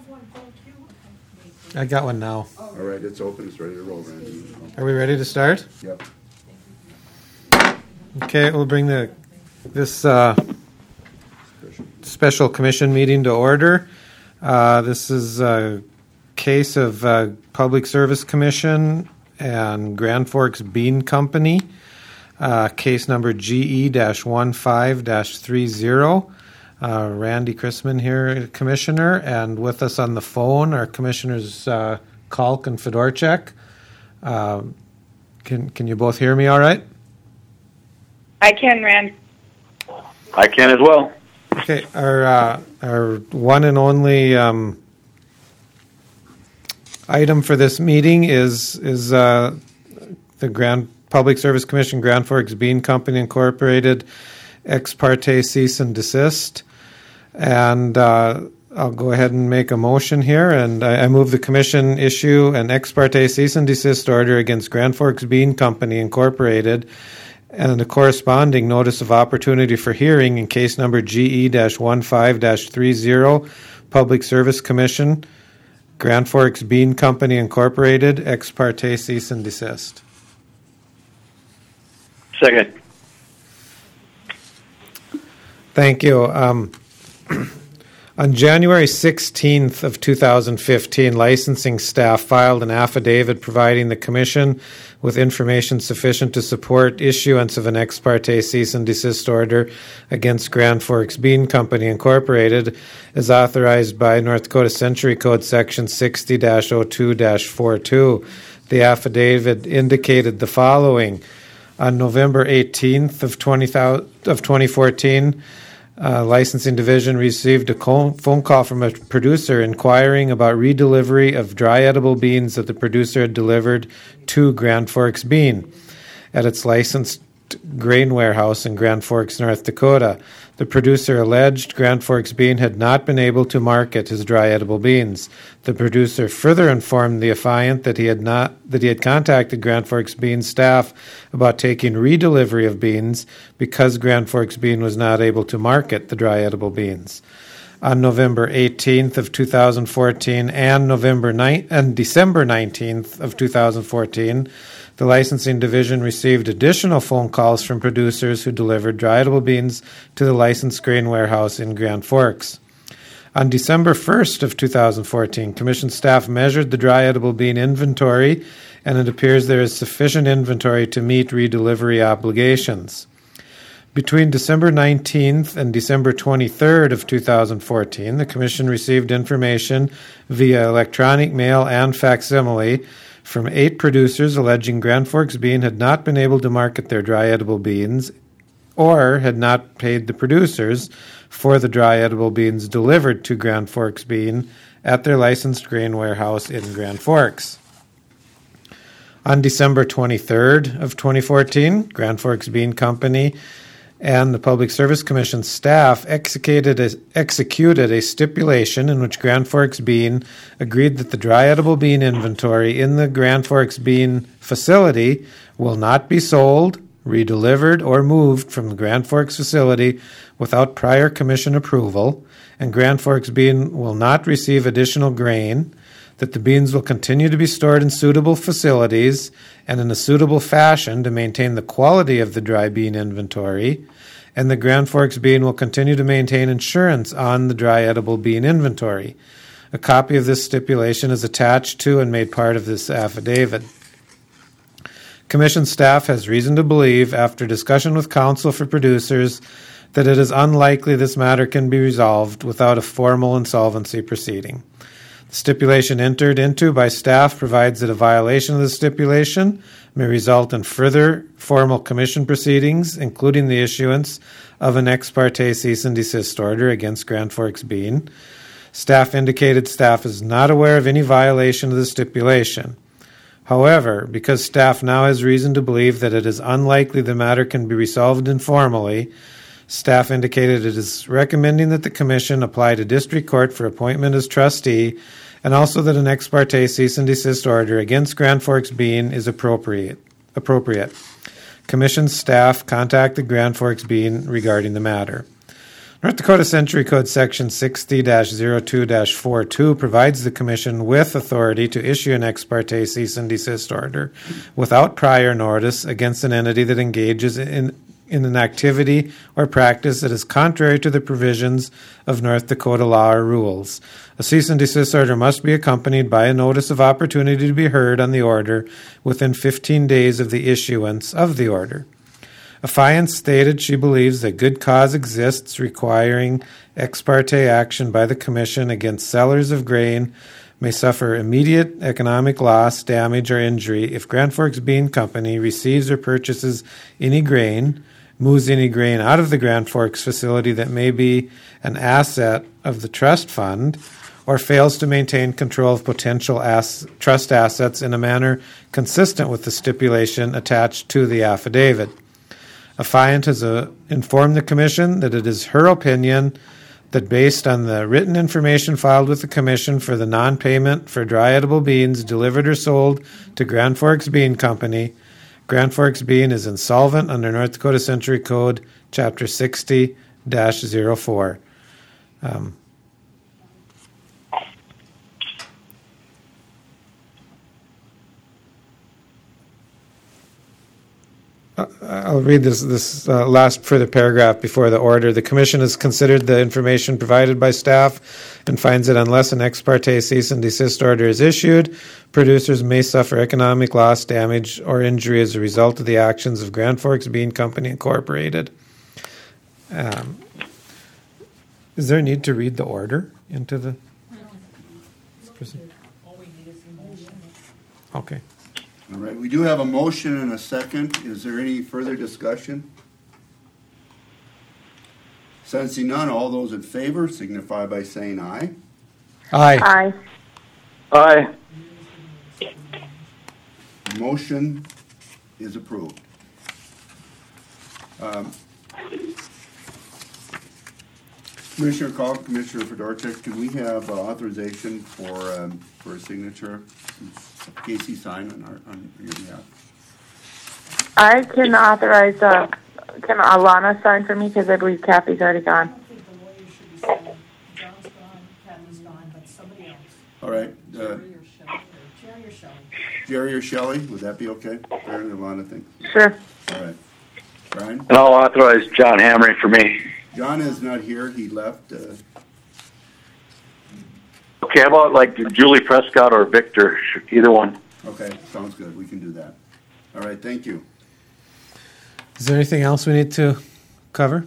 I got one now. All right, it's open. It's ready to roll, Randy. Are we ready to start? Yep. Okay, we'll bring this special commission meeting to order. This is a case of Public Service Commission and Grand Forks Bean Company, case number GE-15-30. Randy Chrisman here, Commissioner, and with us on the phone are Commissioners Kalk and Fedorchak. Can you both hear me all right? I can, Rand. I can as well. Okay, our one and only item for this meeting is the Grand Public Service Commission, Grand Forks Bean Company Incorporated, ex parte cease and desist. And I'll go ahead and make a motion here, and I move the Commission issue an ex parte cease and desist order against Grand Forks Bean Company Incorporated and a corresponding notice of opportunity for hearing in case number GE-15-30, Public Service Commission, Grand Forks Bean Company Incorporated, ex parte cease and desist. Second. Thank you. On January 16th of 2015, licensing staff filed an affidavit providing the Commission with information sufficient to support issuance of an ex parte cease and desist order against Grand Forks Bean Company Incorporated as authorized by North Dakota Century Code Section 60-02-42. The affidavit indicated the following. On November 18th of 2014, Licensing Division received a phone call from a producer inquiring about redelivery of dry edible beans that the producer had delivered to Grand Forks Bean at its licensed grain warehouse in Grand Forks, North Dakota. The producer alleged Grand Forks Bean had not been able to market his dry edible beans. The producer further informed the affiant that he had contacted Grand Forks Bean staff about taking redelivery of beans because Grand Forks Bean was not able to market the dry edible beans. On November 18th of 2014 and December 19th of 2014, the Licensing Division received additional phone calls from producers who delivered dry edible beans to the licensed grain warehouse in Grand Forks. On December 1st of 2014, Commission staff measured the dry edible bean inventory, and it appears there is sufficient inventory to meet redelivery obligations. Between December 19th and December 23rd of 2014, the Commission received information via electronic mail and facsimile from 8 producers alleging Grand Forks Bean had not been able to market their dry edible beans or had not paid the producers for the dry edible beans delivered to Grand Forks Bean at their licensed grain warehouse in Grand Forks. On December 23rd of 2014, Grand Forks Bean Company and the Public Service Commission staff executed a stipulation in which Grand Forks Bean agreed that the dry edible bean inventory in the Grand Forks Bean facility will not be sold, redelivered, or moved from the Grand Forks facility without prior Commission approval, and Grand Forks Bean will not receive additional grain, that the beans will continue to be stored in suitable facilities and in a suitable fashion to maintain the quality of the dry bean inventory, and the Grand Forks Bean will continue to maintain insurance on the dry edible bean inventory. A copy of this stipulation is attached to and made part of this affidavit. Commission staff has reason to believe, after discussion with counsel for producers, that it is unlikely this matter can be resolved without a formal insolvency proceeding. The stipulation entered into by staff provides that a violation of the stipulation may result in further formal Commission proceedings, including the issuance of an ex parte cease and desist order against Grand Forks Bean. Staff indicated staff is not aware of any violation of the stipulation. However, because staff now has reason to believe that it is unlikely the matter can be resolved informally, staff indicated it is recommending that the Commission apply to District Court for appointment as trustee, and also that an ex parte cease and desist order against Grand Forks Bean is appropriate. Commission staff contacted Grand Forks Bean regarding the matter. North Dakota Century Code Section 60-02-42 provides the Commission with authority to issue an ex parte cease and desist order without prior notice against an entity that engages in an activity or practice that is contrary to the provisions of North Dakota law or rules. A cease and desist order must be accompanied by a notice of opportunity to be heard on the order within 15 days of the issuance of the order. Affiant stated she believes that good cause exists requiring ex parte action by the Commission against sellers of grain may suffer immediate economic loss, damage, or injury if Grand Forks Bean Company receives or purchases any grain, moves any grain out of the Grand Forks facility that may be an asset of the trust fund, or fails to maintain control of potential trust assets in a manner consistent with the stipulation attached to the affidavit. Affiant has informed the Commission that it is her opinion that based on the written information filed with the Commission for the non-payment for dry edible beans delivered or sold to Grand Forks Bean Company, Grand Forks Bean is insolvent under North Dakota Century Code, Chapter 60-04. I'll read this last further paragraph before the order. The Commission has considered the information provided by staff and finds that unless an ex parte cease and desist order is issued, producers may suffer economic loss, damage, or injury as a result of the actions of Grand Forks Bean Company Incorporated. Is there a need to read the order into the? Okay. All right, we do have a motion and a second. Is there any further discussion? Sensing none, all those in favor signify by saying aye. Aye. Aye. Aye. Motion is approved. Commissioner Call, Commissioner Fedorchuk, can we have authorization for a signature? Casey sign on your behalf. I can authorize, can Alana sign for me, because I believe Kathy's already gone. I don't think the lawyer should be signing. John's gone, Kathy's gone, but somebody else. All right. Jerry or Shelley, would that be okay? Fair than Alana thinks. Sure. All right. Brian? And I'll authorize John Hamry for me. John is not here. He left. Okay, how about like Julie Prescott or Victor? Either one. Okay, sounds good. We can do that. All right, thank you. Is there anything else we need to cover?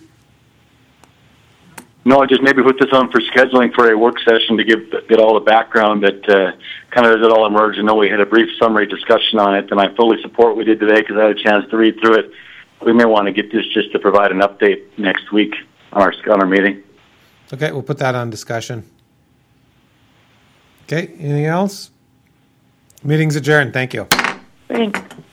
No, just maybe put this on for scheduling for a work session to get all the background that kind of as it all emerged. I know we had a brief summary discussion on it, and I fully support what we did today because I had a chance to read through it. We may want to get this just to provide an update next week on our meeting. Okay, we'll put that on discussion. Okay, anything else? Meeting's adjourned. Thank you. Thanks.